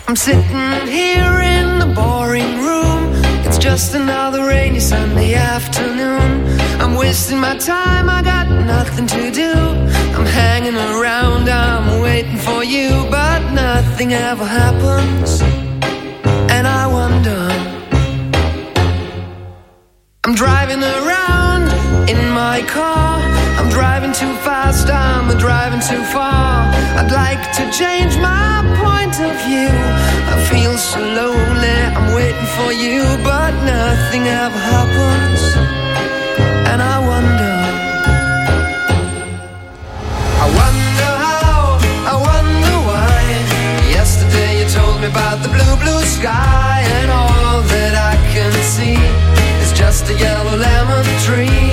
I'm sitting here in the boring room. It's just another rainy Sunday afternoon. I'm wasting my time, I got nothing to do. I'm hanging around, I'm waiting for you, but nothing ever happens. And I wonder, I'm driving around in my car. I'm driving too fast, I'm driving too far. I'd like to change my point of view. I feel so lonely, I'm waiting for you, but nothing ever happens. And I wonder how, I wonder why. Yesterday you told me about the blue, blue sky, and all that I can see is just a yellow lemon tree.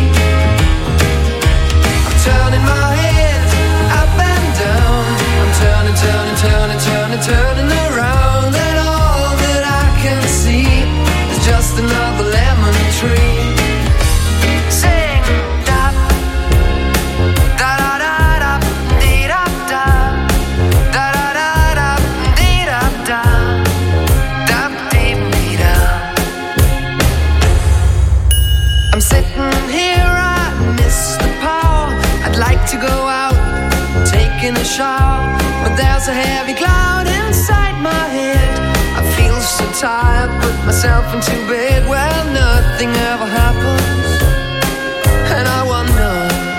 I'm turning my head up and down. I'm turning, turning, turning, turning, turning around, and all that I can see is just another lemon tree. Sing da da da da da dee da da da da da da dee da da da dee dee da. I'm sitting here, I miss the power. I'd like to go out, taking a shower, but there's a heavy cloud inside my head. I feel so tired, put myself into bed. Well, nothing ever happens, and I wonder.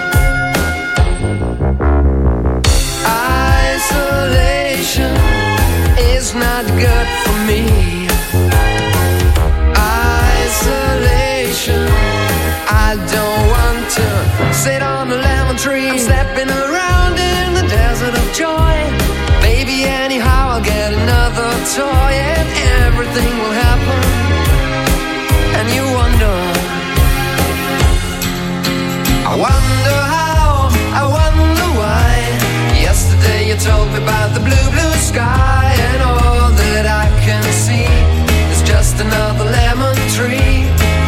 Isolation is not good for me. Isolation, I don't want to sit on a lemon tree. I'm stepping around in the desert of joy. Baby, anyhow, I'll get another toy, and everything will happen. And you wonder, I wonder how, I wonder why. Yesterday you told me about the blue, blue sky, and all that I can see is just another lemon tree.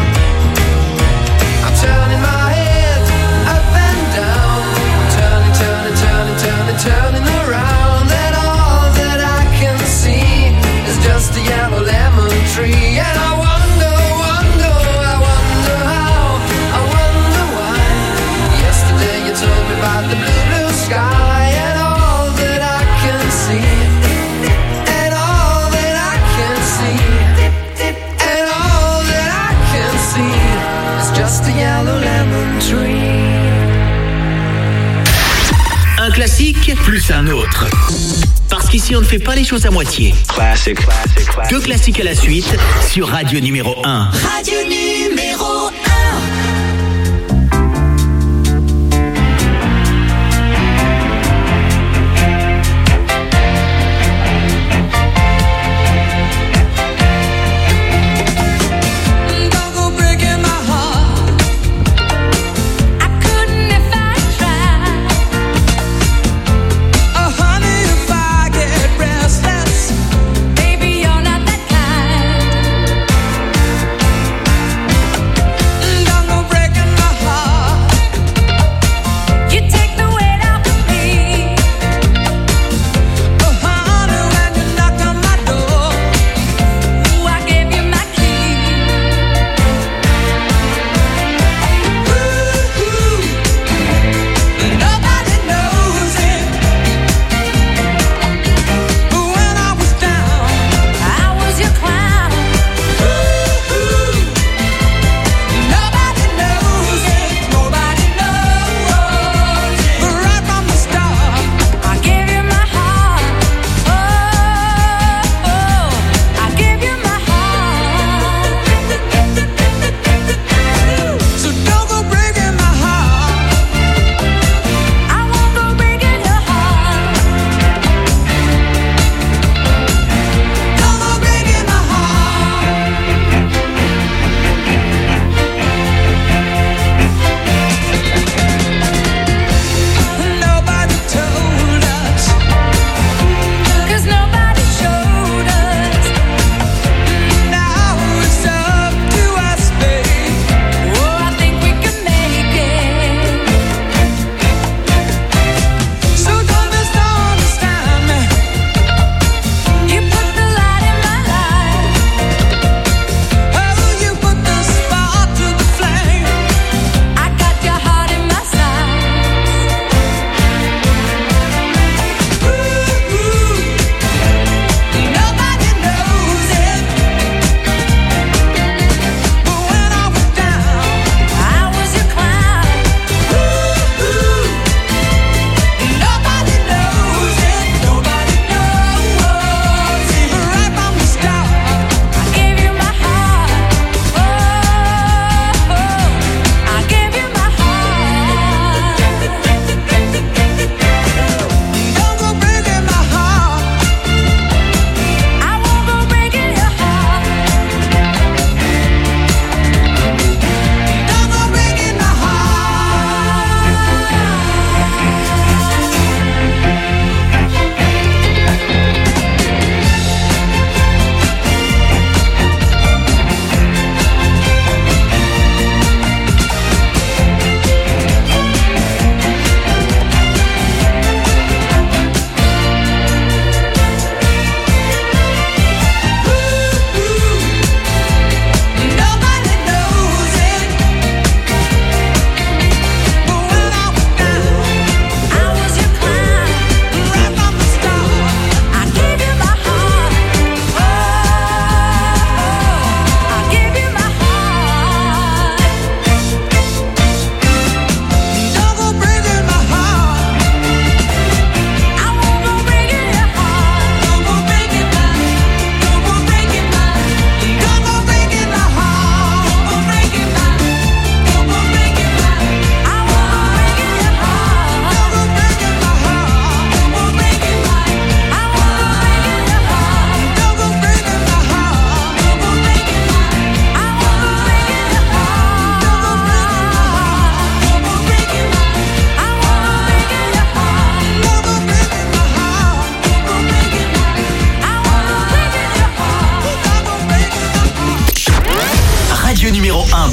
I'm turning my head up and down. I'm turning, turning, turning, turning, turning around, and all that I can see is just a yellow lemon tree. And I wonder, wonder, I wonder how, I wonder why. Yesterday you told me about the blue, blue sky, and all that I can see, and all that I can see, and all that I can see is just a yellow lemon tree. Un classique plus un autre. Parce qu'ici on ne fait pas les choses à moitié. Classic. Deux classiques à la suite sur Radio numéro 1. Radio numéro 1. Baby, you're not that kind.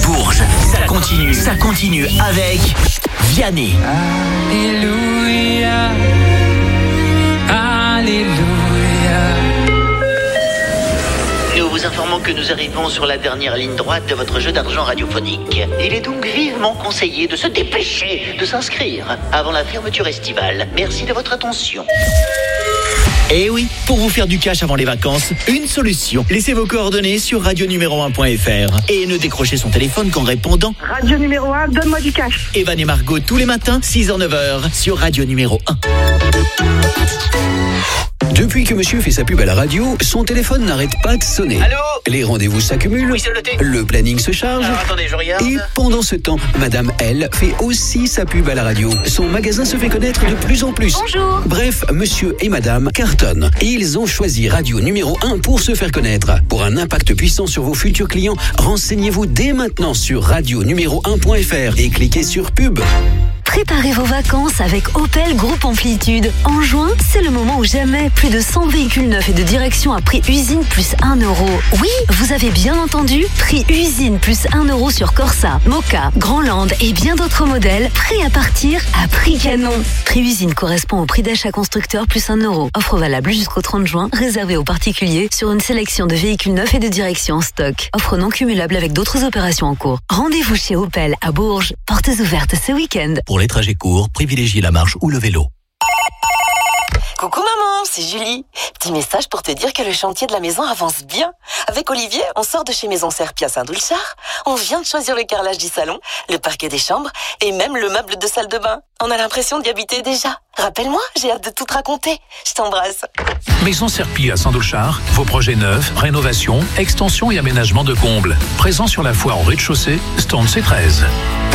Bourges. Ça continue avec Vianney. Alléluia. Alléluia. Nous vous informons que nous arrivons sur la dernière ligne droite de votre jeu d'argent radiophonique. Il est donc vivement conseillé de se dépêcher de s'inscrire avant la fermeture estivale. Merci de votre attention. Eh oui, pour vous faire du cash avant les vacances, une solution. Laissez vos coordonnées sur radio-numéro1.fr et ne décrochez son téléphone qu'en répondant Radio numéro 1, donne-moi du cash. Evan et Margot tous les matins, 6h-9h sur Radio numéro 1. Depuis que monsieur fait sa pub à la radio, son téléphone n'arrête pas de sonner. Allô ? Les rendez-vous s'accumulent, Oui, c'est noté. le planning se charge. Alors, attendez, je regarde. Et pendant ce temps, madame, elle, fait aussi sa pub à la radio. Son magasin se fait connaître de plus en plus. Bonjour. Bref, monsieur et madame cartonnent. Et ils ont choisi Radio numéro 1 pour se faire connaître. Pour un impact puissant sur vos futurs clients, renseignez-vous dès maintenant sur radio-numéro1.fr et cliquez sur pub. Préparez vos vacances avec Opel Groupe Amplitude. En juin, c'est le moment ou jamais. Plus de 100 véhicules neufs et de direction à prix usine plus 1 €. Oui, vous avez bien entendu. Prix usine plus 1 € sur Corsa, Moka, Grandland et bien d'autres modèles. Prêts à partir à prix canon. Prix usine correspond au prix d'achat constructeur plus 1 €. Offre valable jusqu'au 30 juin, réservée aux particuliers sur une sélection de véhicules neufs et de direction en stock. Offre non cumulable avec d'autres opérations en cours. Rendez-vous chez Opel à Bourges. Portes ouvertes ce week-end. Pour les trajets courts, privilégiez la marche ou le vélo. Coucou maman, c'est Julie. Petit message pour te dire que le chantier de la maison avance bien. Avec Olivier, on sort de chez Maison Serpia Saint-Doulchard. On vient de choisir le carrelage du salon, le parquet des chambres et même le meuble de salle de bain. On a l'impression d'y habiter déjà. Rappelle-moi, j'ai hâte de tout te raconter. Je t'embrasse. Maison Serpilles à Saint-Doulchard, vos projets neufs, rénovation, extension et aménagement de combles. Présent sur la foire au rez-de-chaussée, stand C13.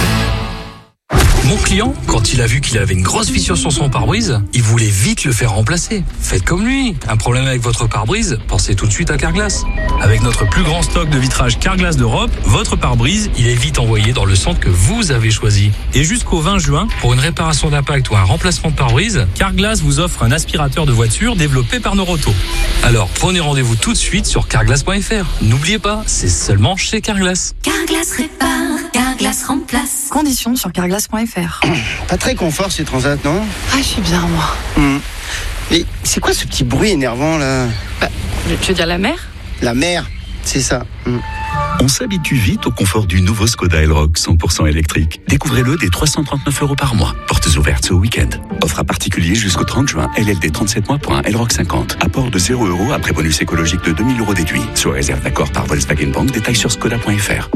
Mon client, quand il a vu qu'il avait une grosse fissure sur son pare-brise, il voulait vite le faire remplacer. Faites comme lui. Un problème avec votre pare-brise, pensez tout de suite à Carglass. Avec notre plus grand stock de vitrage Carglass d'Europe, votre pare-brise, il est vite envoyé dans le centre que vous avez choisi. Et jusqu'au 20 juin, pour une réparation d'impact ou un remplacement de pare-brise, Carglass vous offre un aspirateur de voiture développé par Noroto. Alors prenez rendez-vous tout de suite sur carglass.fr. N'oubliez pas, c'est seulement chez Carglass. Carglass répare, Carglass remplace. Conditions sur carglass.fr. Pas très confort ces transats, non? Ah, je suis bien, moi. Mais c'est quoi ce petit bruit énervant, là? Tu veux dire la mer? La mer, c'est ça. On s'habitue vite au confort du nouveau Skoda Elroq 100% électrique. Découvrez-le dès 339 € par mois. Portes ouvertes ce week-end. Offre à particulier jusqu'au 30 juin. LLD 37 mois pour un Elroq 50. Apport de 0 € après bonus écologique de 2000 € déduit. Sur réserve d'accord par Volkswagen Bank. Détails sur skoda.fr.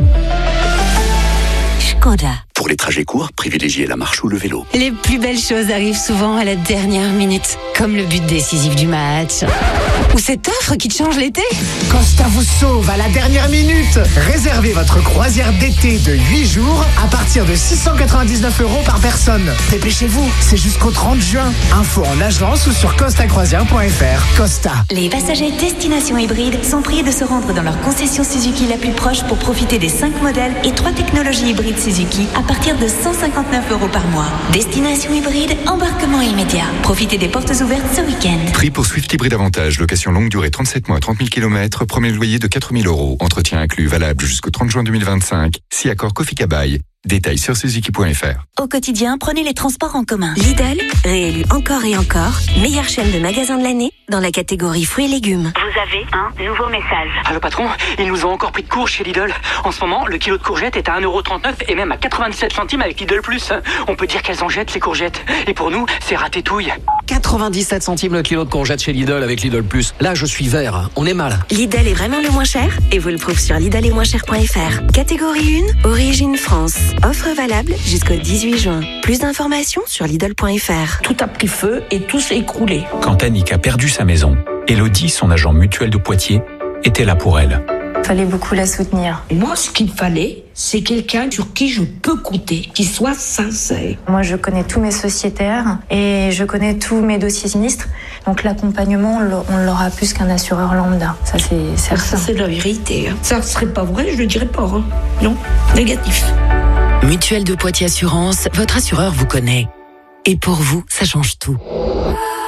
Skoda. Pour les trajets courts, privilégiez la marche ou le vélo. Les plus belles choses arrivent souvent à la dernière minute, comme le but décisif du match. Ou cette offre qui te change l'été. Costa vous sauve à la dernière minute. Réservez votre croisière d'été de 8 jours à partir de 699 € par personne. Dépêchez-vous, c'est jusqu'au 30 juin. Info en agence ou sur costacroisière.fr. Costa. Les passagers destination hybride sont priés de se rendre dans leur concession Suzuki la plus proche pour profiter des 5 modèles et 3 technologies hybrides Suzuki à partir de 159 € par mois. Destination hybride, embarquement immédiat. Profitez des portes ouvertes ce week-end. Prix pour Swift Hybride Avantage, location longue durée 37 mois, 30 000 km, premier loyer de 4 000 €. Entretien inclus, valable jusqu'au 30 juin 2025. Si accord Kofi Kabaï. Détails sur suzuki.fr. Au quotidien, prenez les transports en commun. Lidl, réélu encore et encore, meilleure chaîne de magasins de l'année dans la catégorie fruits et légumes. Vous avez un nouveau message. Allô patron, ils nous ont encore pris de court chez Lidl. En ce moment, le kilo de courgettes est à 1,39 € et même à 97 centimes avec Lidl Plus. On peut dire qu'elles en jettent les courgettes. Et pour nous, c'est ratétouille. 97 centimes le kilo de courgettes chez Lidl avec Lidl Plus. Là, je suis vert, on est mal. Lidl est vraiment le moins cher et vous le prouve sur lidl-et-moins-cher.fr. Catégorie 1, origine France. Offre valable jusqu'au 18 juin. Plus d'informations sur Lidl.fr. Tout a pris feu et tout s'est écroulé. Quand Annick a perdu sa maison, Elodie, son agent mutuel de Poitiers, était là pour elle. Il fallait beaucoup la soutenir. Moi, ce qu'il fallait, c'est quelqu'un sur qui je peux compter, qui soit sincère. Moi, je connais tous mes sociétaires et je connais tous mes dossiers sinistres. Donc l'accompagnement, on l'aura plus qu'un assureur lambda. Ça, c'est certain. Ça, c'est la vérité. Ça ne serait pas vrai, je le dirais pas. Hein. Non, négatif. Mutuelle de Poitiers Assurance, votre assureur vous connaît. Et pour vous, ça change tout.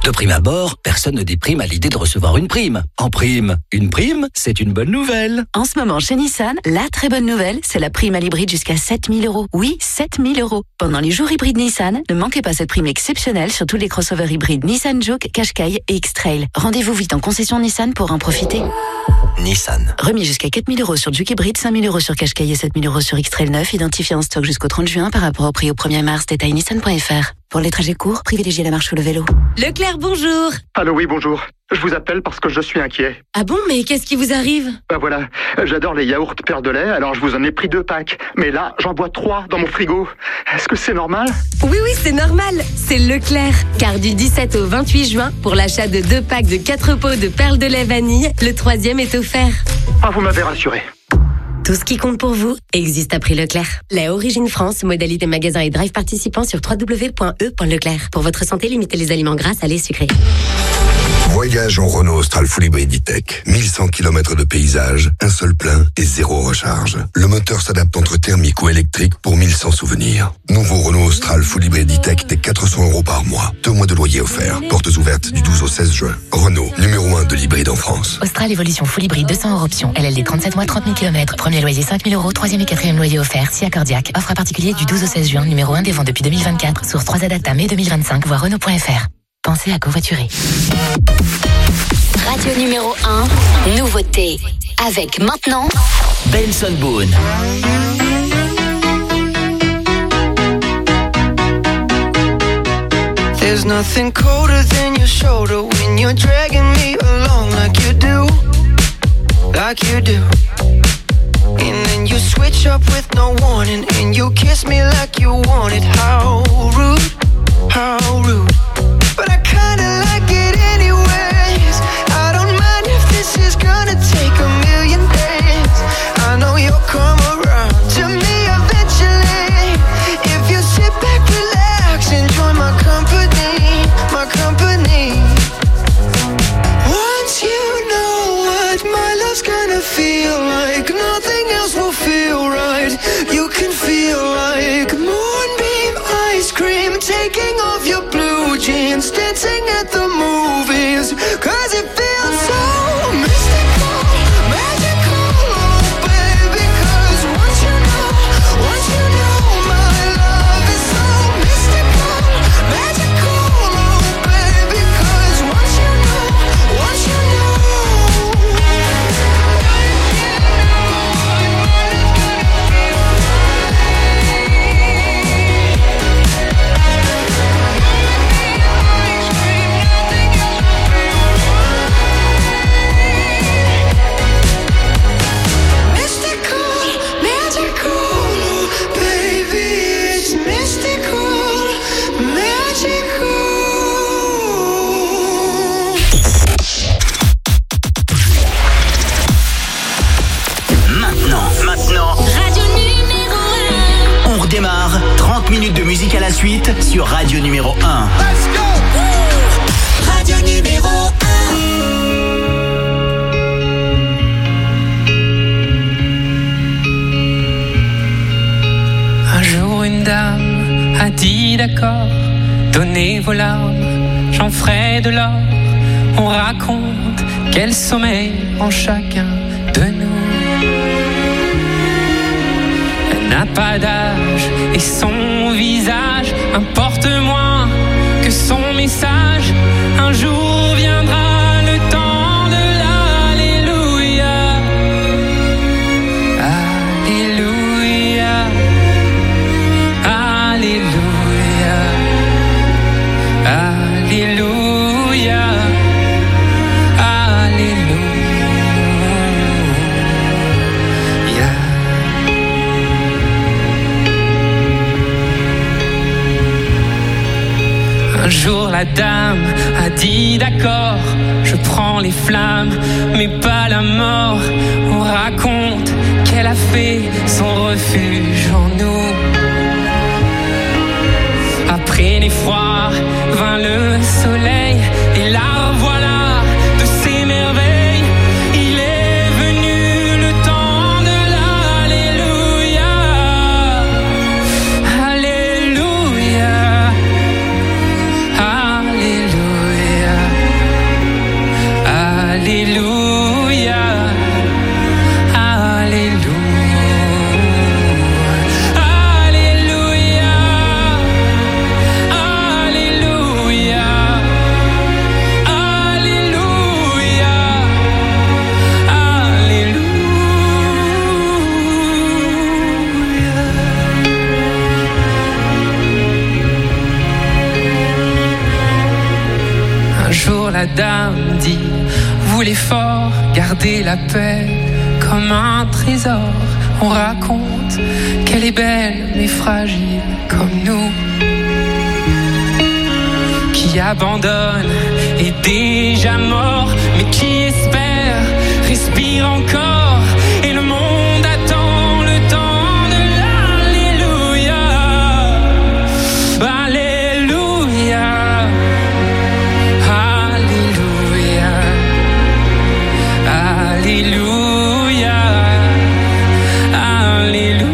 De prime abord, personne ne déprime à l'idée de recevoir une prime. En prime, une prime, c'est une bonne nouvelle. En ce moment, chez Nissan, la très bonne nouvelle, c'est la prime à l'hybride jusqu'à 7 000 €. Oui, 7 000 €. Pendant les jours hybrides Nissan, ne manquez pas cette prime exceptionnelle sur tous les crossovers hybrides Nissan Juke, Qashqai et X-Trail. Rendez-vous vite en concession Nissan pour en profiter. Nissan. Remis jusqu'à 4 000 € sur Juke hybride, 5 000 € sur Qashqai et 7 000 € sur X-Trail 9, identifié en stock jusqu'au 30 juin par rapport au prix au 1er mars. Détail nissan.fr. Pour les trajets courts, privilégiez la marche ou le vélo. Leclerc, bonjour. Allô, oui, bonjour. Je vous appelle parce que je suis inquiet. Ah bon, mais qu'est-ce qui vous arrive? Ben voilà, j'adore les yaourts Père de lait, alors je vous en ai pris 2 packs. Mais là, j'en bois 3 dans mon frigo. Est-ce que c'est normal? Oui, c'est normal. C'est Leclerc. Car du 17 au 28 juin, pour l'achat de 2 packs de 4 pots de perles de lait vanille, le 3e est offert. Ah, vous m'avez rassuré. Tout ce qui compte pour vous existe à prix Leclerc. La Origine France, modalité magasin et drive participant sur www.e.leclerc. Pour votre santé, limitez les aliments gras, salés, sucrés. Voyage en Renault Austral Full Hybrid E-Tech. 1100 km de paysage, un seul plein et 0 recharge. Le moteur s'adapte entre thermique ou électrique pour 1100 souvenirs. Nouveau Renault Austral Full Hybrid E-Tech dès 400 € par mois. 2 mois de loyer offerts. Portes ouvertes du 12 au 16 juin. Renault, numéro 1 de l'hybride en France. Austral Évolution Full Hybrid, 200 € option. LLD 37 mois, 30 000 km. Premier loyer 5 000 €. 3e et 4e loyer offert. Si accordiaque. Offre à particulier du 12 au 16 juin. Numéro 1 des ventes depuis 2024. Source 3 Adapta mai 2025. Voir Renault.fr. Pensez à covoiturer. Radio numéro 1, nouveauté. Avec maintenant Benson Boone. There's nothing colder than your shoulder when you're dragging me along like you do. And then you switch up with no warning and you kiss me like you want it. How rude, how rude. But I kinda like it anyways. I don't mind if this is gonna take a million days. I know you'll come around to me eventually. If you sit back, relax, enjoy my company, my company. Once you know what my love's gonna feel like, nothing else will feel right. You can feel like moonbeam ice cream, taking off your blue jeans, dancing at the movies, 'cause it feels so mystical, magical, oh baby, 'cause once you know my love is so mystical, magical, oh baby, 'cause once you know. Maintenant. Radio numéro 1. On redémarre 30 minutes de musique à la suite sur Radio numéro 1. Let's go. Radio numéro 1. Un jour une dame a dit d'accord, donnez vos larmes, j'en ferai de l'or. On raconte quel sommeil en chacun de nous. Elle n'a pas d'âge et son visage importe moins que son message. Un jour viendra le temps de l'alléluia. Alléluia. Alléluia. Alléluia. Un jour la dame a dit d'accord, je prends les flammes, mais pas la mort. On raconte qu'elle a fait son refuge en nous. Après l'effroi vint le soleil, et la revoilà de ses merveilles. Il est venu le temps de l'alléluia. Alléluia. Alléluia. dame dit, voulez fort garder la paix comme un trésor. On raconte qu'elle est belle mais fragile comme nous, qui abandonne est déjà mort, mais qui espère respire encore, et le monde attend le temps de l'alléluia. Alléluia, alléluia, alléluia, alléluia.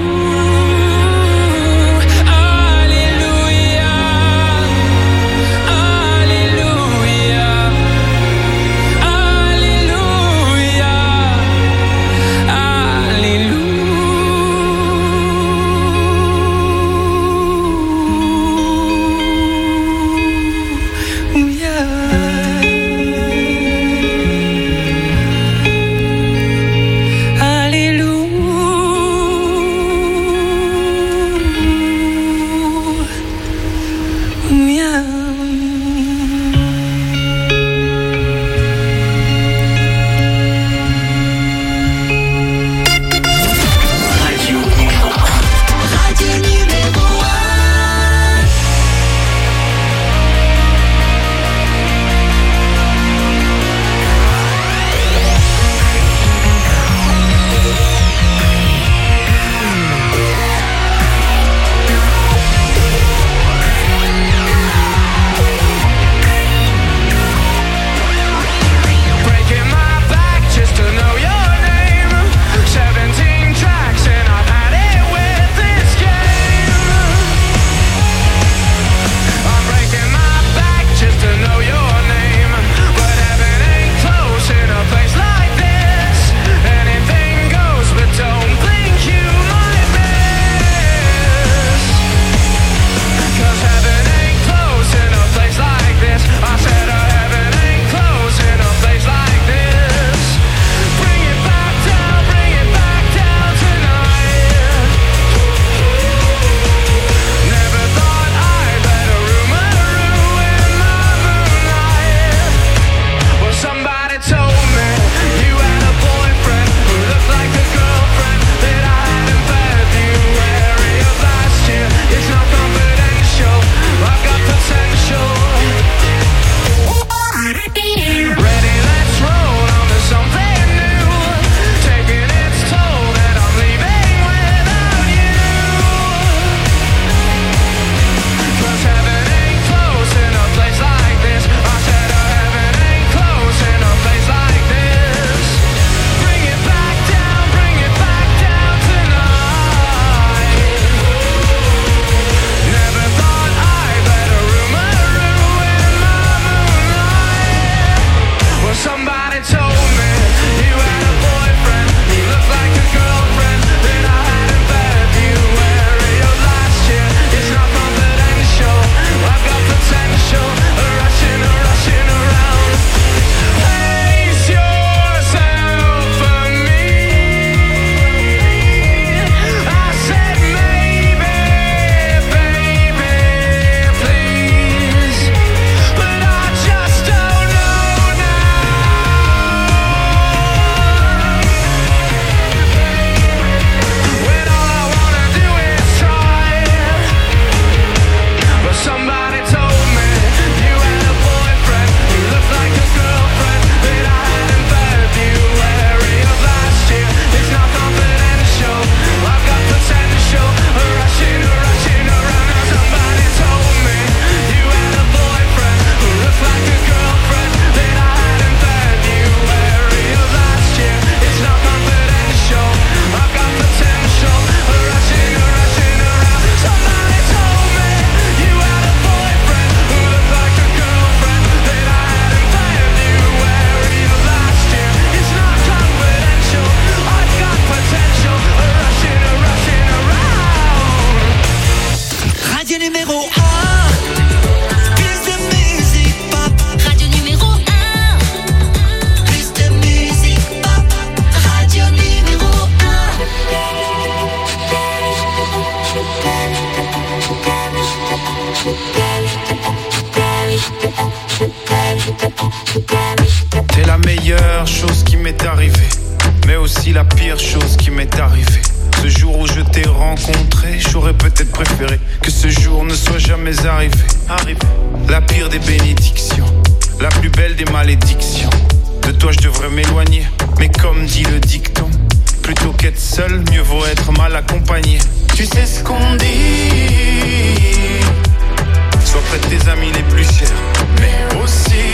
meilleure chose qui m'est arrivée, mais aussi la pire chose qui m'est arrivée. Ce jour où je t'ai rencontré, j'aurais peut-être préféré que ce jour ne soit jamais arrivé. La pire des bénédictions, la plus belle des malédictions. De toi je devrais m'éloigner, mais comme dit le dicton, plutôt qu'être seul, mieux vaut être mal accompagné. Tu sais ce qu'on dit, sois près de tes amis les plus chers, mais aussi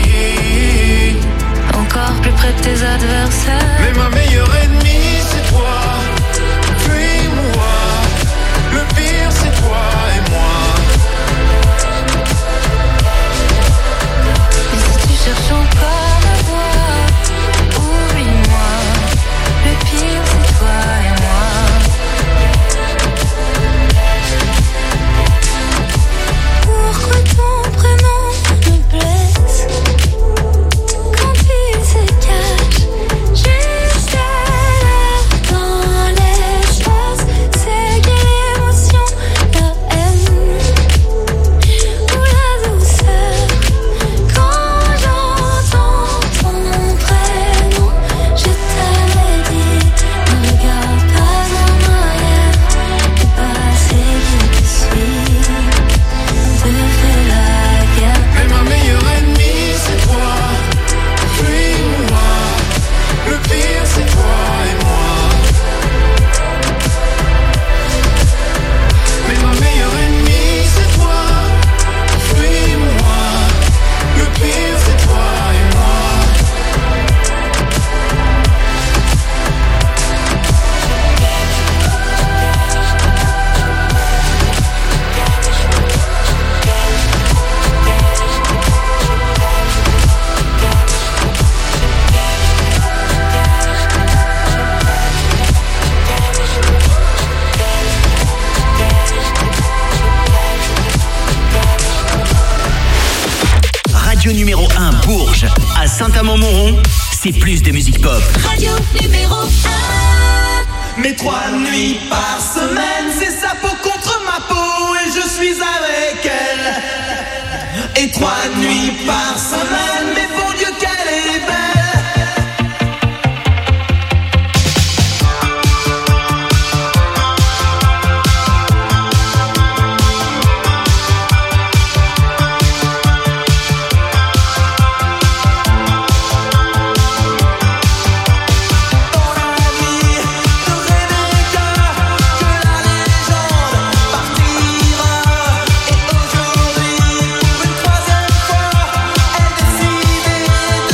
encore plus près de tes adversaires. Mais ma meilleure ennemie c'est toi, puis-moi. Le pire c'est toi et moi. Et si tu cherches encore la voie, oublie-moi. Le pire c'est toi et moi. Pourquoi ton prénom me blesse quand il se cache juste là dans l'espace? C'est quelle émotion, la haine ou la douceur quand j'entends ton prénom? Je t'avais dit, ne regarde pas en arrière, le passé qui te suit te fait la guerre. Mais ma meilleure ennemie c'est toi, puis-moi. Le pire c'est toi et moi. Mais ma meilleure ennemie c'est toi, puis-moi. Le pire c'est toi et moi. Radio numéro 1 Bourges, à Saint-Amand-Montrond, c'est plus de musique pop. Radio numéro 1. Mais 3 nuits par semaine, c'est sa peau contre ma peau et je suis avec elle. Et 3 nuits par semaine, mais bon Dieu qu'elle est belle. Et aujourd'hui, pour une 3e fois, elle décidait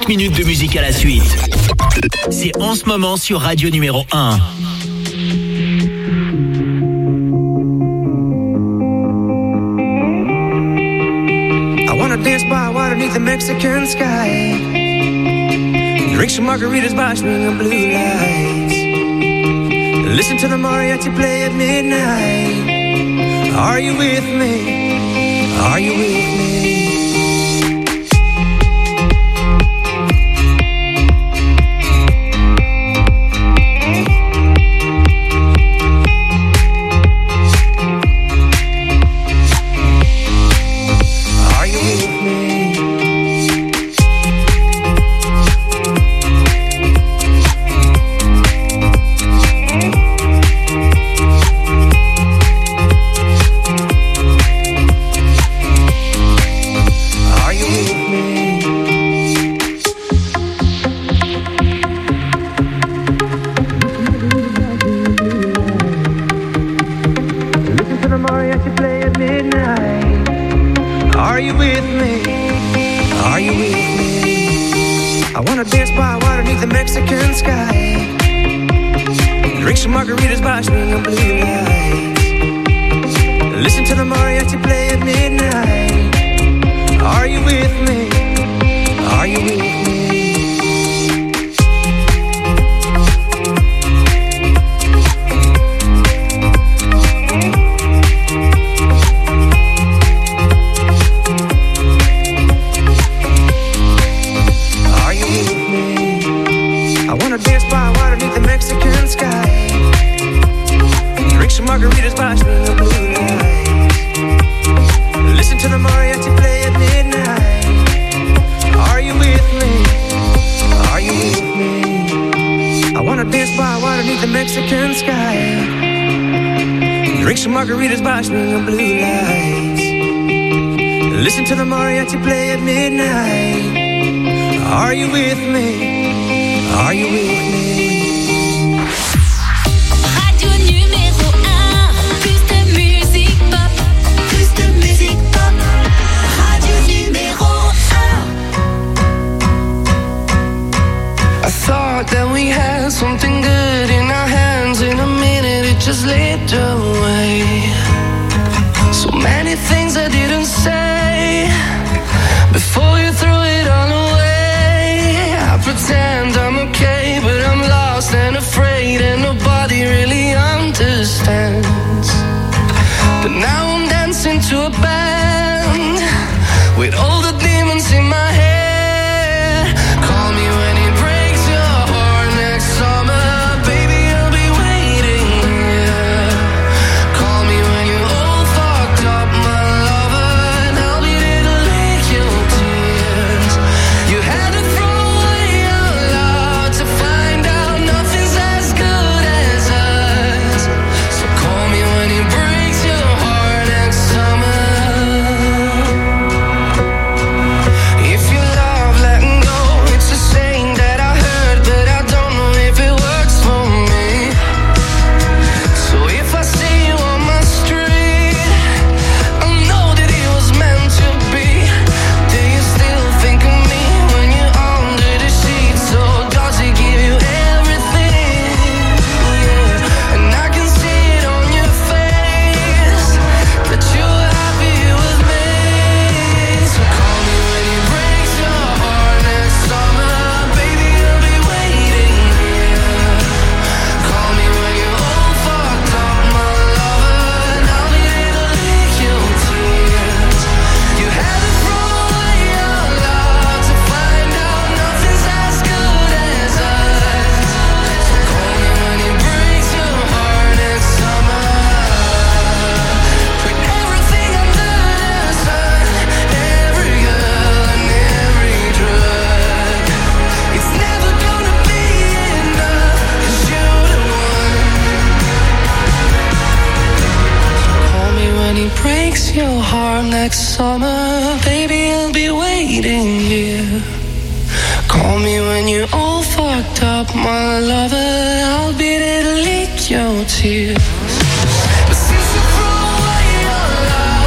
5 minutes de musique à la suite. C'est en ce moment sur Radio numéro 1. I wanna dance by water beneath the Mexican sky. Drink some margaritas by swinging blue lights. Listen to the mariachi play at midnight. Are you with me? Are you with me?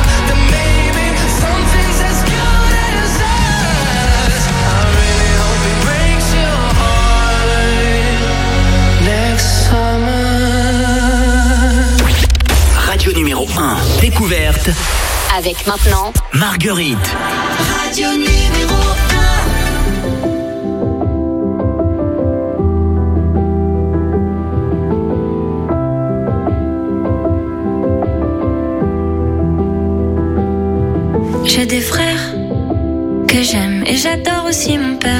Something's as good as us. I really hope it découverte. Avec maintenant Marguerite. Radio numéro 1. J'ai des frères que j'aime et j'adore aussi mon père.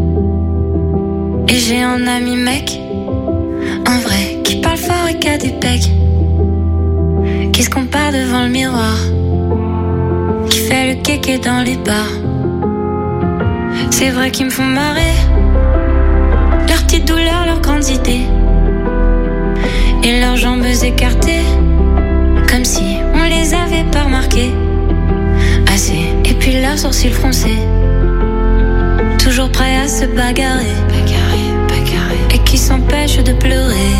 Et j'ai un ami mec, un vrai, qui parle fort et qui a des pecs, qui se compare devant le miroir, qui fait le kéké dans les bars. C'est vrai qu'ils me font marrer, leurs petites douleurs, leurs grandes idées, et leurs jambes écartées, comme si on les avait pas remarquées assez. Et puis leurs sourcils froncés, toujours prêts à se bagarrer, et qui s'empêchent de pleurer,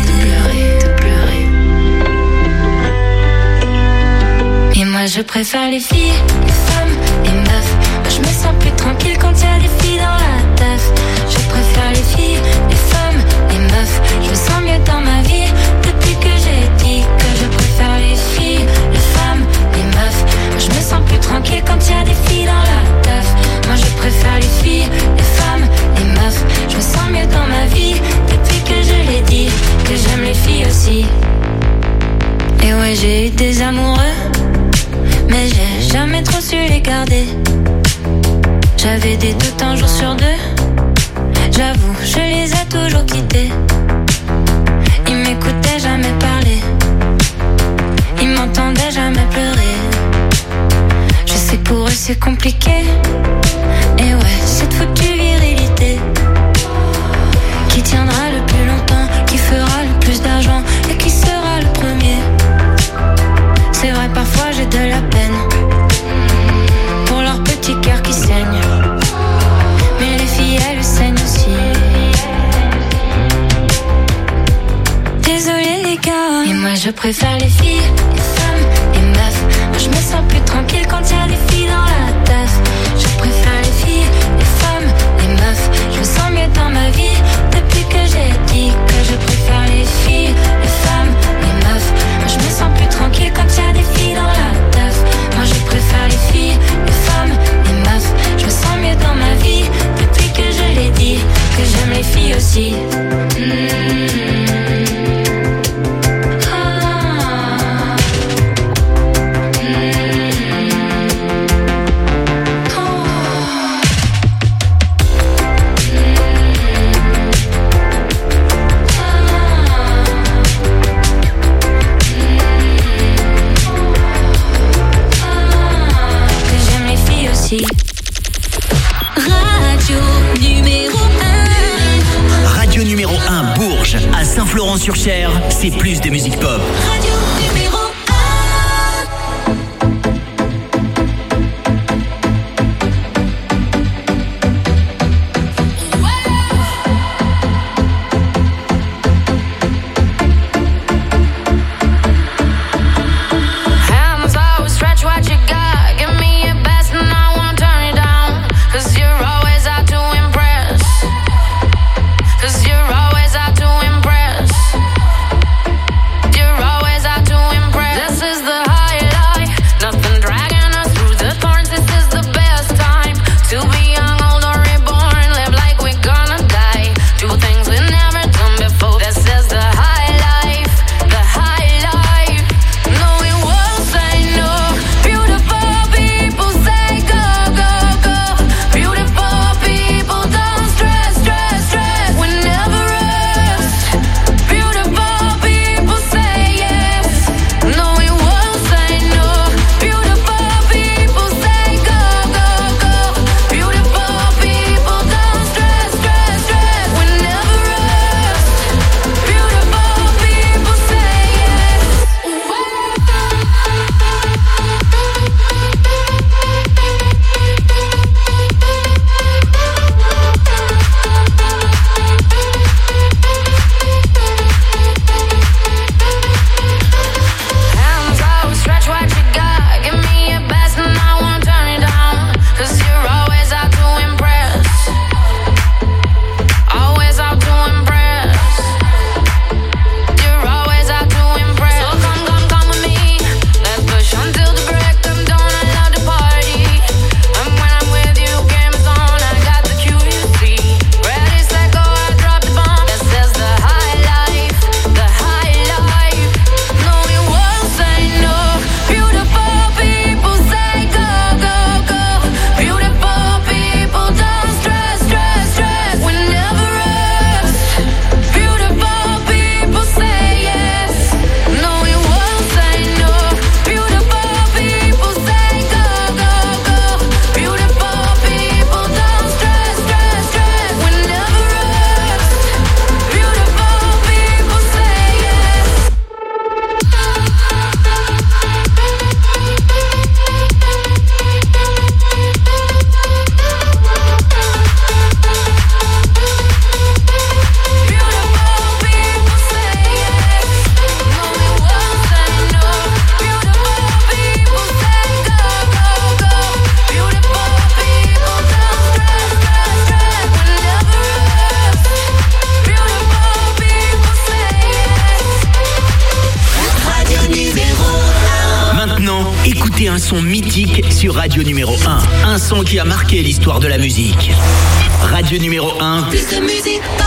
Et moi je préfère les filles, les femmes, les meufs. Moi je me sens plus tranquille quand y a des filles dans la teuf. Je préfère les filles, les femmes, les meufs. Je me sens mieux dans ma vie depuis que j'ai dit que je préfère les filles, les femmes, les meufs. Moi je me sens plus tranquille quand y a des filles dans la teuf. Moi je préfère les filles, les femmes, les meufs. Je me sens mieux dans ma vie depuis que je l'ai dit, que j'aime les filles aussi. Et ouais, j'ai eu des amoureux, mais j'ai jamais trop su les garder. J'avais des doutes un jour sur deux, j'avoue, je les ai toujours quittés. Ils m'écoutaient jamais parler, ils m'entendaient jamais pleurer. Je sais que pour eux c'est compliqué, et ouais, cette foutue virilité qui tiendra le plus longtemps, qui fera le plus d'argent et qui sera le premier. C'est vrai, parfois j'ai de la peine pour leur petit cœur qui saigne, mais les filles elles saignent aussi. Désolée les gars, et moi je préfère les filles, les femmes, les meufs. Moi je me sens plus tranquille quand y a des filles dans la teuf. Je préfère les filles, les femmes, les meufs. Je me sens mieux dans ma vie depuis que j'ai dit que je préfère les filles, les femmes, les meufs. Moi je me sens plus tranquille quand y a des filles dans la teuf. Moi je préfère les filles, les femmes, les meufs. Je me sens mieux dans ma vie depuis que je l'ai dit, que j'aime les filles aussi. Radio numéro 1. Radio numéro 1 Bourges, à Saint-Florent-sur-Cher, c'est plus de musique pop. Radio numéro 'Cause you're always out to impress. You're always Écoutez un son mythique sur Radio numéro 1. Un son qui a marqué l'histoire de la musique. Radio numéro 1. Plus de musique pop.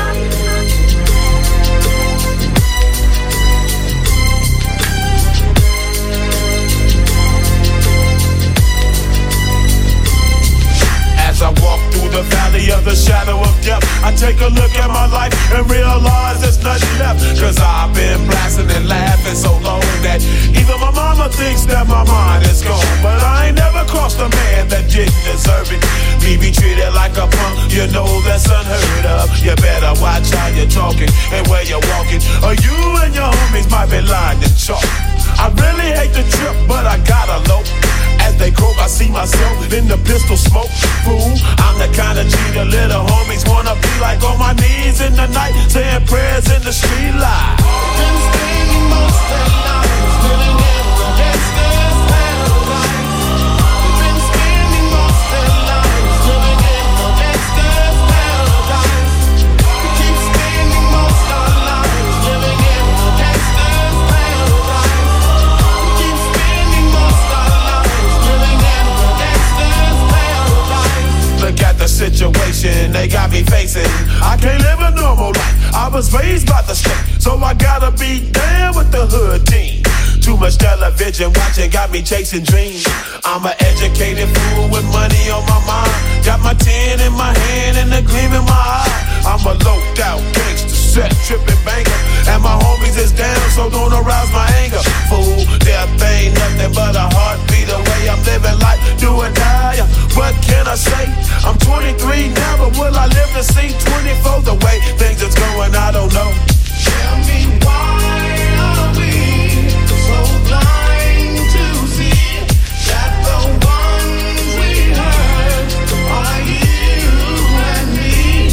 As I walk through the valley of the shadow of death, I take a look at my life and realize there's nothing left. Cause I've been blasting and laughing so long that even my mama thinks that my mind is gone. But I ain't never crossed a man that didn't deserve it. Me be treated like a punk, you know that's unheard of. You better watch how you're talking and where you're walking, or you and your homies might be lying to chalk. I really hate the trip, but I gotta low. As they croak, I see myself in the pistol smoke. Fool, I'm the kind of G the little homies wanna be like, on my knees in the night, saying prayers in the street light. Been spending most of their lives living in the gangster's paradise. Been spending most of their lives living in the gangster's paradise. We keep spending most of our lives living in the gangster's paradise. We keep spending most of our lives living in the gangster's paradise. Look at the situation they got me facing. I can't live a normal life. I was raised by the state, so I gotta be down with the hood team. Too much television watching got me chasing dreams. I'm an educated fool with money on my mind. Got my 10 in my hand and a gleam in my eye. I'm a loped out gangster, set tripping banker, and my homies is down, so don't arouse my anger. Fool, death ain't nothing but a heartbeat away. I'm living life, do or die. What can I say? I'm 23 now, but will I live to see 24? The way things is going, I don't know. Tell me why are we so blind to see that the ones we hurt are you and me?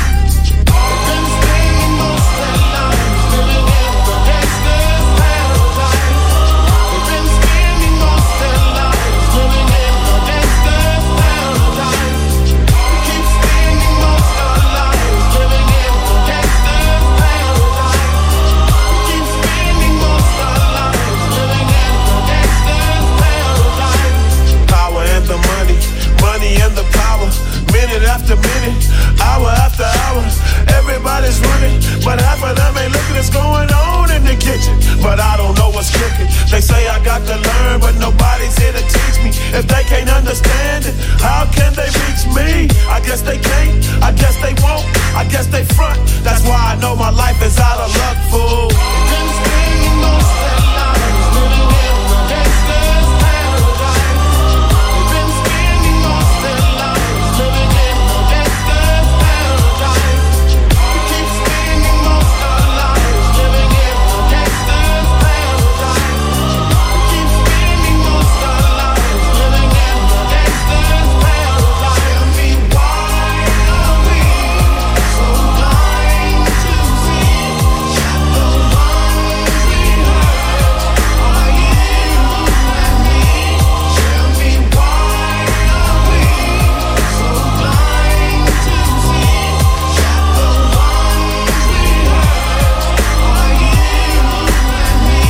Been spending most of their lives living in the gangster's paradise. They've been spending most of their lives living in the gangster's paradise. We keep spending most of our lives living in the gangster's paradise. We keep spending most of our lives living in the gangster's paradise. Power and the money, money and the power. Minute after minute, hour after hour, everybody's running, but half of them ain't looking what's going on in the kitchen. But I don't know what's cooking. They say I got to learn, but nobody's here to teach me. If they can't understand it, how can they reach me? I guess they can't, I guess they won't, I guess they front. That's why I know my life is out of luck, fool. Been spending most of their lives living in the gangster's paradise. They've been spending most of their lives living in the gangster's paradise. We keep spending most of our lives living in the gangster's paradise. We keep spending most of our lives living in the gangster's paradise. Tell me why are we so blind to see that the ones we hurt are you and me? Tell me why are we so blind to see that the ones we hurt are you and me?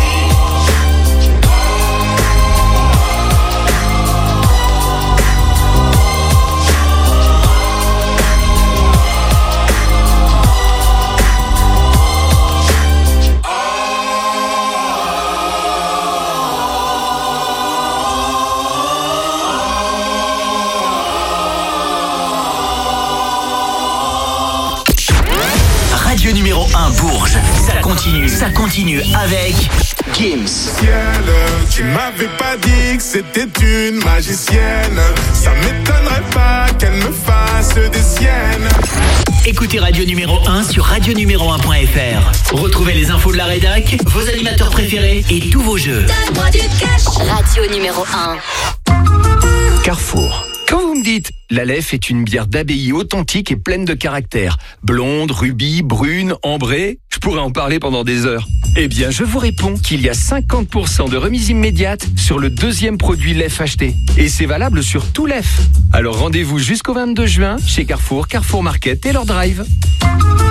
Radio numéro 1 Bourges. Ça continue avec Gims. Ciel, tu m'avais pas dit que c'était une magicienne. Ça m'étonnerait pas qu'elle me fasse des siennes. Écoutez Radio numéro 1 sur radionuméro1.fr. Retrouvez les infos de la rédac, vos animateurs préférés et tous vos jeux. Donne-moi du cash. Radio numéro 1. Carrefour. Quand vous me dites la Leffe est une bière d'abbaye authentique et pleine de caractère, blonde, rubis, brune, ambrée, je pourrais en parler pendant des heures. Eh bien, je vous réponds qu'il y a 50% de remise immédiate sur le deuxième produit Leffe acheté. Et c'est valable sur tout Leffe. Alors rendez-vous jusqu'au 22 juin chez Carrefour, Carrefour Market et leur drive.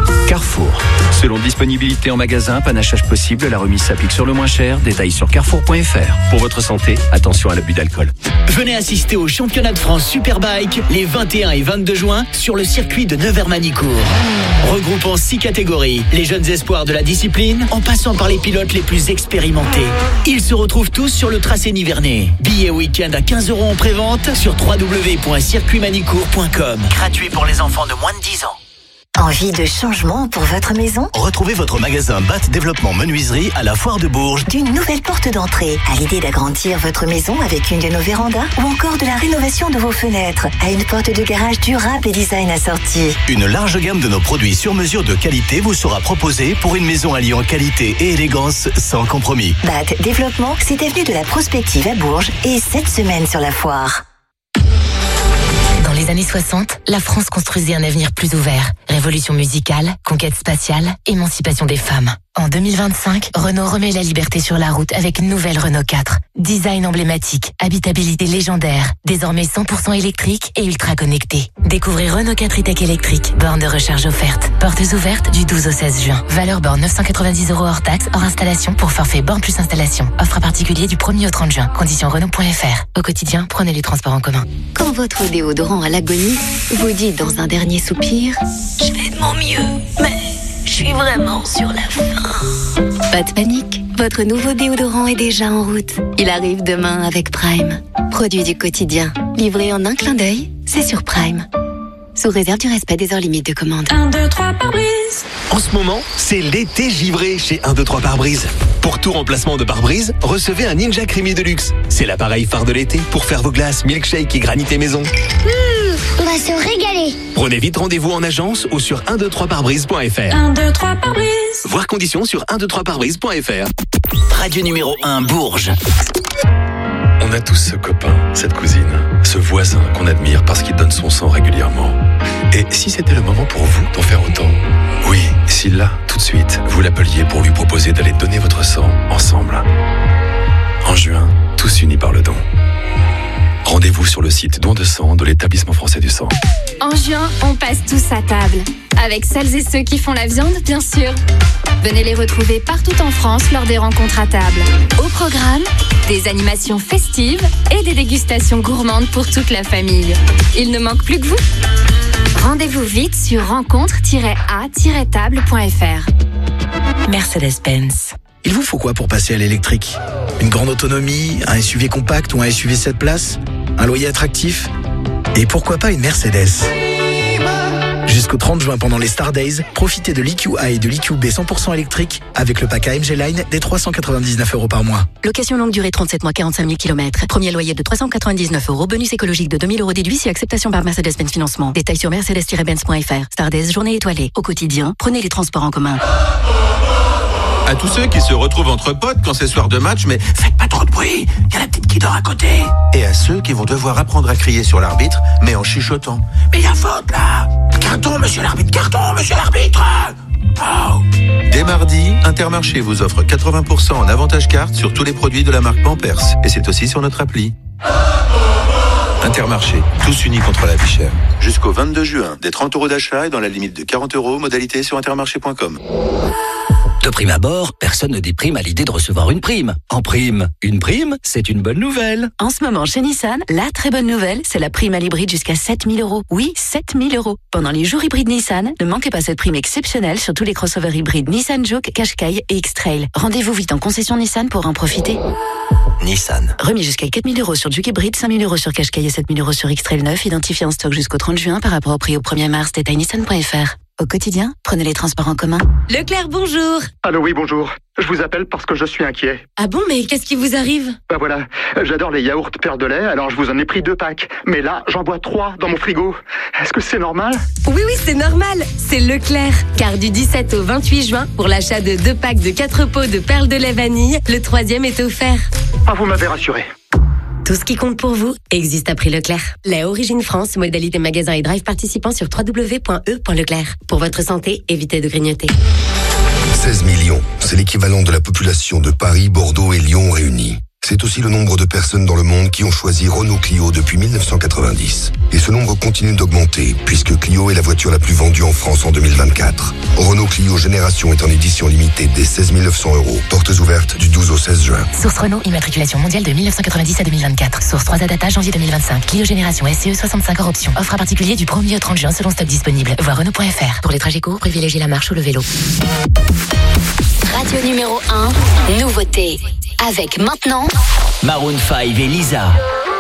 Carrefour. Selon disponibilité en magasin, panachage possible, la remise s'applique sur le moins cher. Détails sur carrefour.fr. Pour votre santé, attention à l'abus d'alcool. Venez assister au championnat de France Superbike les 21 et 22 juin sur le circuit de Nevers-Manicourt. Regroupant 6 catégories, les jeunes espoirs de la discipline, en passant par les pilotes les plus expérimentés. Ils se retrouvent tous sur le tracé nivernais. Billets week-end à 15 € en prévente sur www.circuitmanicourt.com. Gratuit pour les enfants de moins de 10 ans. Envie de changement pour votre maison? Retrouvez votre magasin BAT Développement Menuiserie à la Foire de Bourges. D'une nouvelle porte d'entrée, à l'idée d'agrandir votre maison avec une de nos vérandas ou encore de la rénovation de vos fenêtres, à une porte de garage durable et design assorti. Une large gamme de nos produits sur mesure de qualité vous sera proposée pour une maison alliant qualité et élégance sans compromis. BAT Développement, c'est avenue de la Prospective à Bourges et 7 semaines sur la foire. Dans les années 60, la France construisait un avenir plus ouvert. Révolution musicale, conquête spatiale, émancipation des femmes. En 2025, Renault remet la liberté sur la route avec une nouvelle Renault 4. Design emblématique, habitabilité légendaire, désormais 100% électrique et ultra connecté. Découvrez Renault 4 e-Tech électrique, borne de recharge offerte. Portes ouvertes du 12 au 16 juin. Valeur borne 990 € hors taxe, hors installation pour forfait borne plus installation. Offre à particulier du 1er au 30 juin. Conditions Renault.fr. Au quotidien, prenez les transports en commun. Quand votre déodorant à l'agonie vous dit dans un dernier soupir, je fais de mon mieux, mais je suis vraiment sur la fin. Pas de panique, votre nouveau déodorant est déjà en route. Il arrive demain avec Prime. Produit du quotidien, livré en un clin d'œil, c'est sur Prime. Sous réserve du respect des heures limites de commande. 1, 2, 3 pare-brise. En ce moment, c'est l'été givré chez 1, 2, 3 pare-brise. Pour tout remplacement de pare-brise, recevez un Ninja Creamy Deluxe. C'est l'appareil phare de l'été pour faire vos glaces, milkshake et granité maison. On va se régaler. Prenez vite rendez-vous en agence ou sur 123parbrise.fr. 1, 2, 3 pare-brise. Voir conditions sur 123parbrise.fr. Radio numéro 1 Bourges. On a tous ce copain, cette cousine, ce voisin qu'on admire parce qu'il donne son sang régulièrement. Et si c'était le moment pour vous d'en faire autant? Oui, si là, tout de suite, vous l'appeliez pour lui proposer d'aller donner votre sang ensemble. En juin, tous unis par le don. Rendez-vous sur le site Don de sang de l'Établissement français du sang. En juin, on passe tous à table. Avec celles et ceux qui font la viande, bien sûr. Venez les retrouver partout en France lors des rencontres à table. Au programme, des animations festives et des dégustations gourmandes pour toute la famille. Il ne manque plus que vous. Rendez-vous vite sur rencontre-a-table.fr. Mercedes-Benz. Il vous faut quoi pour passer à l'électrique? Une grande autonomie, un SUV compact ou un SUV 7 places? Un loyer attractif? Et pourquoi pas une Mercedes? Jusqu'au 30 juin pendant les Star Days, profitez de l'EQA et de l'EQB 100% électrique avec le pack AMG Line des 399 € par mois. Location longue durée 37 mois 45 000 km. Premier loyer de 399 €. Bonus écologique de 2000 € déduit si acceptation par Mercedes-Benz Financement. Détails sur mercedes-benz.fr. Star Days, journée étoilée. Au quotidien, prenez les transports en commun. À tous ceux qui se retrouvent entre potes quand c'est soir de match, mais faites pas trop de bruit, y a la petite qui dort à côté. Et à ceux qui vont devoir apprendre à crier sur l'arbitre, mais en chuchotant. Mais y a faute là! Carton, monsieur l'arbitre, carton, monsieur l'arbitre! Oh. Dès mardi, Intermarché vous offre 80% en avantage carte sur tous les produits de la marque Pampers. Et c'est aussi sur notre appli. Intermarché, tous unis contre la vie chère. Jusqu'au 22 juin, des 30 € d'achat et dans la limite de 40 €, modalité sur intermarché.com. De prime abord, personne ne déprime à l'idée de recevoir une prime. En prime, une prime, c'est une bonne nouvelle. En ce moment, chez Nissan, la très bonne nouvelle, c'est la prime à l'hybride jusqu'à 7 000 €. Oui, 7 000 €. Pendant les jours hybrides Nissan, ne manquez pas cette prime exceptionnelle sur tous les crossovers hybrides Nissan Juke, Qashqai et X-Trail. Rendez-vous vite en concession Nissan pour en profiter. Nissan. Remis jusqu'à 4 000 € sur Juke hybride, 5 000 € sur Qashqai et 7 000 € sur X-Trail 9, identifié en stock jusqu'au 30 juin par rapport au prix au 1er mars. Détail nissan.fr. Au quotidien, prenez les transports en commun. Leclerc, bonjour. Allô, oui, bonjour. Je vous appelle parce que je suis inquiet. Ah bon, mais qu'est-ce qui vous arrive? Ben voilà, j'adore les yaourts père de lait, alors je vous en ai pris 2 packs. Mais là, j'en bois 3 dans mon frigo. Est-ce que c'est normal? Oui, c'est normal. C'est Leclerc. Car du 17 au 28 juin, pour l'achat de 2 packs de 4 pots de perles de lait vanille, le 3e est offert. Ah, vous m'avez rassuré. Tout ce qui compte pour vous existe à prix Leclerc. Lait Origine France, modalité magasin et drive participant sur www.e.leclerc. Pour votre santé, évitez de grignoter. 16 millions, c'est l'équivalent de la population de Paris, Bordeaux et Lyon réunis. C'est aussi le nombre de personnes dans le monde qui ont choisi Renault Clio depuis 1990. Et ce nombre continue d'augmenter, puisque Clio est la voiture la plus vendue en France en 2024. Renault Clio Génération est en édition limitée dès 16 900 €. Portes ouvertes du 12 au 16 juin. Source Renault, immatriculation mondiale de 1990 à 2024. Source 3A data janvier 2025. Clio Génération SCE 65 hors option. Offre à particulier du 1er au 30 juin selon stock disponible. Voir Renault.fr. Pour les trajets courts, privilégiez la marche ou le vélo. Radio numéro 1, nouveauté. Avec maintenant Maroon 5 et Lisa.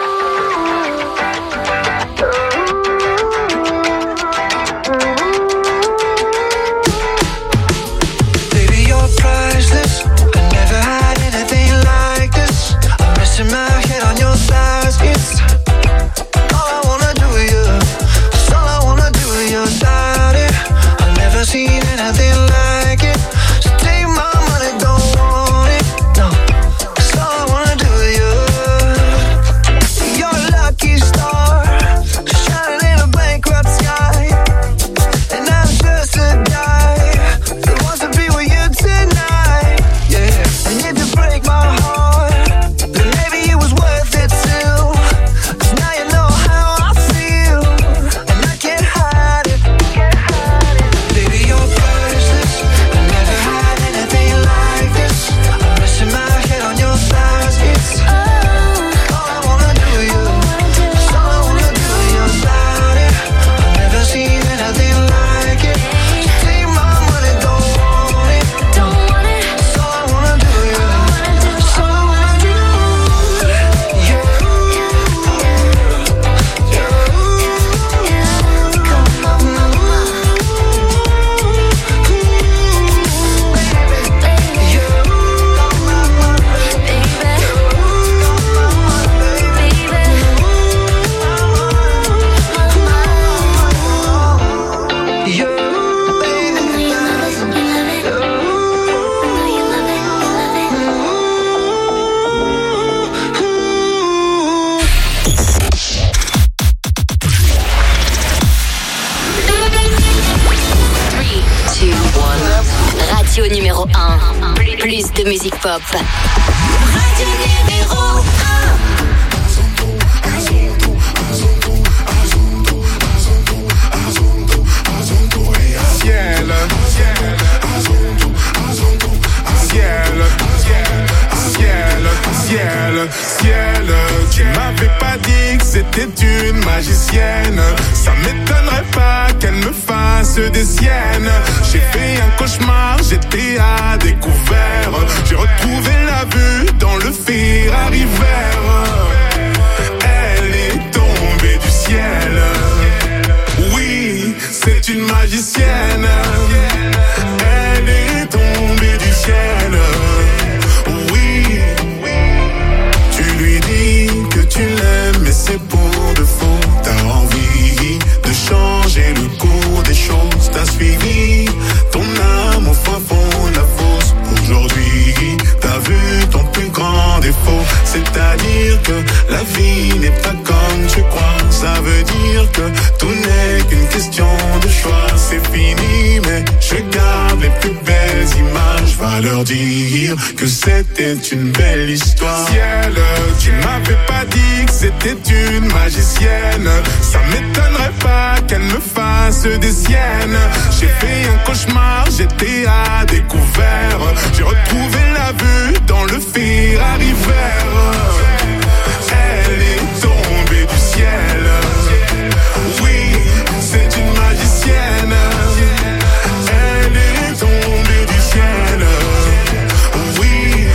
Baby, you're priceless. I never had anything like this. I'm resting my head on your thighs. It's all I wanna do with you. It's all I wanna do with your body. I've never seen anything like it. So take my money, don't want it. No. You're a lucky star, shining in a bankrupt sky. And I'm just a guy that wants to be with you tonight. Yeah, and if you break my heart, then maybe it was worth it still. 'Cause now you know how I feel, and I can't hide it. Baby, you're priceless. I never had anything like this. I'm resting my head on your thighs. It's Radio numéro 1, plus de musique pop. Radio numéro 1. Tu m'avais pas dit que c'était une magicienne. Ça m'étonnerait pas qu'elle me fasse des siennes. J'ai fait un cauchemar, j'étais à découvert. J'ai retrouvé la vue dans le Ferrari vert. Elle est tombée du ciel. Oui, c'est une magicienne. Elle est tombée du ciel. Oui, tu lui dis que tu l'aimes, mais c'est pour de faux. T'as envie de changer le cours des choses. T'as suivi ton âme au fin fond de la fosse. Aujourd'hui, t'as vu ton plus grand défaut. C'est-à-dire que la vie n'est pas comme tu crois. Ça veut dire que tout n'est qu'une question de choix. C'est fini, mais je garde les plus belles images. Va leur dire que c'était une belle histoire. Ciel, tu m'avais pas dit que c'était une magicienne. Ça m'étonnerait pas qu'elle me fasse des siennes. J'ai fait un cauchemar, j'étais à découvert. J'ai retrouvé la vue dans le Ferrari vert. Elle est tombée du ciel. Oui, c'est une magicienne. Elle est tombée du ciel. Oui,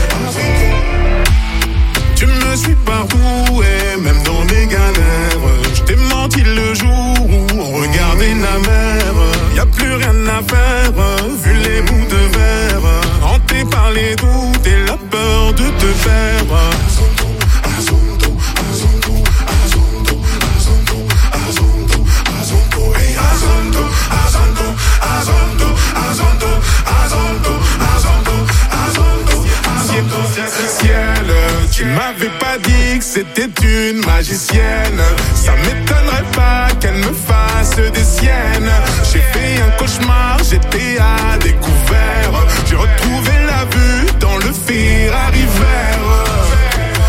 tu me suis partout et même dans mes galères. Je t'ai menti le jour où on regardait la mer. Y a plus rien à faire, vu les bouts de verre. Hanté par les doutes et la peur de te perdre. Ciel, tu m'avais pas dit que c'était une magicienne. Ça m'étonnerait pas qu'elle me fasse des siennes. J'ai fait un cauchemar, j'étais à découvert. J'ai retrouvé la vue dans le Ferrari vert.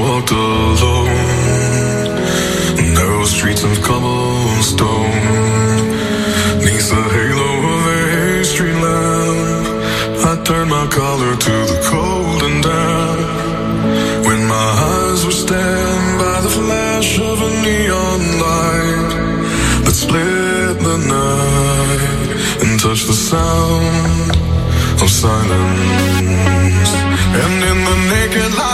walked alone, narrow streets of cobblestone, neath the halo of a street lamp, I turned my collar to the cold and damp. When my eyes were stabbed by the flash of a neon light that split the night and touched the sound of silence, and in the naked light